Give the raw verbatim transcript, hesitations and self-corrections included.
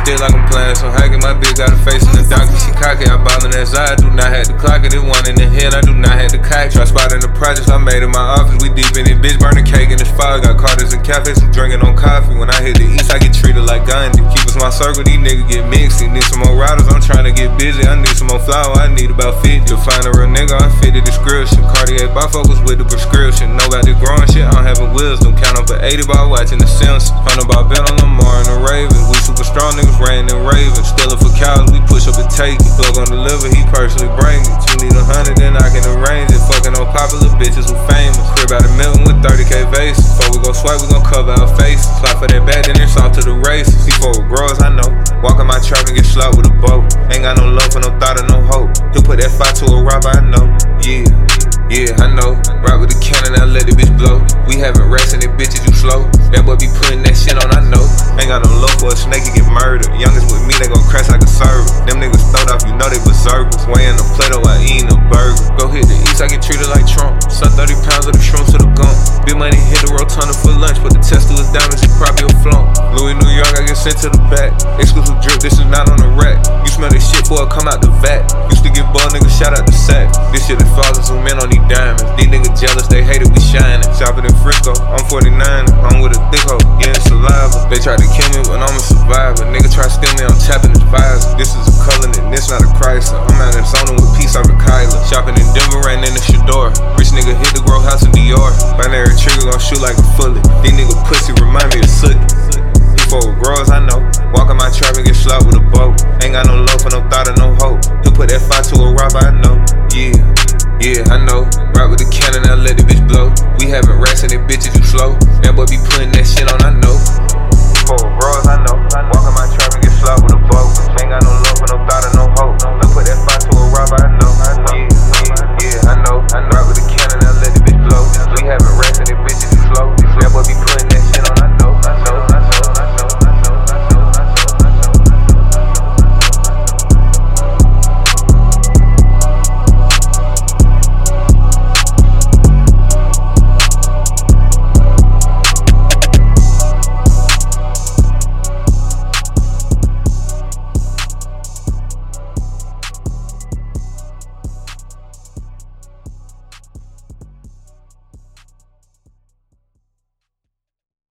stick like I'm playing some hacking. My bitch got a face in the donkey, she cocky. I ballin' that side, I do not have to clock it. It one in the head, I do not have to cock. Try spot in the projects, I made in my office. We deep in it, bitch, burning cake in this fire. Got Carters and cafes, I'm drinking on coffee. When I hit the east, I get treated like Gandhi. Keep us my circle, these niggas get mixed. They need some more riders, I'm trying to get busy. I need some more flour, I need about fifty. To find a real nigga, I fit the description. Cartier bifocals with the prescription. Nobody growing shit, I don't have a wisdom. Count up at eighty by watching the Simpsons. Hundred by Ben on Lamar and the Ravens. We super strong niggas, rain and Ravens. Stealing for cows, we push up and take it. Plug on deliver, he personally bring it. You need a hundred, then I can arrange it. Fucking on popular bitches who famous. Crib out of Milton with thirty K vases. Before we go swipe, we gon' cover our faces. Fly for that bag, then it's off to the races. Before it grows, I know. Walk in my trap and get slapped with a boat. Ain't got no love for no thought or no hope. He'll put that fight to a robber, I know. Yeah, yeah, I know. Ride with the cannon, I let the bitch blow. We haven't rested, it bitches, you slow. That boy be putting that shit on, I know. Ain't got no love for a snake, you get murdered. Youngest with me, they gon' crash like a server. Them niggas throwed off, you know they berserkers. Weighing a Play-Doh, I eatin' a burger. Go hit the east, I get treated like Trump. Son thirty pounds of the shrooms to the gump. Big money hit the rotunda for lunch, but the test to his diamonds, he probably a flunk. Louis, New York, I get sent to the back. Exclusive drip, this is not on the rack. You smell this shit before it come out the vat. Used to get ball, niggas shout out the sack. This shit is father zoom in on these diamonds. These niggas jealous, they hate it, we shining. Shopping in Frisco, I'm forty-nine, I'm with a thick hoe, getting saliva. They tried to kill me, but I'm a survivor. Nigga try to steal me, I'm tapping his visor. This is a Cullinan, this not a Chrysler. I'm out in zone with peace over Kyla. Shopping in Denver, ran in the Shador. Rich nigga hit the grow house in Dior. Binary trigger gon' shoot like a fully. These nigga pussy remind me of Sookie. Before it grows, I know. Walk in my trap and get slapped with a boat. Ain't got no love for no thought or no hope. He'll put that fight to a robber, I know. Yeah, yeah, I know. Ride with the cannon, I let the bitch blow. We haven't rested, it bitches, you slow. That boy be putting that shit on, I know. Before it grows, I know.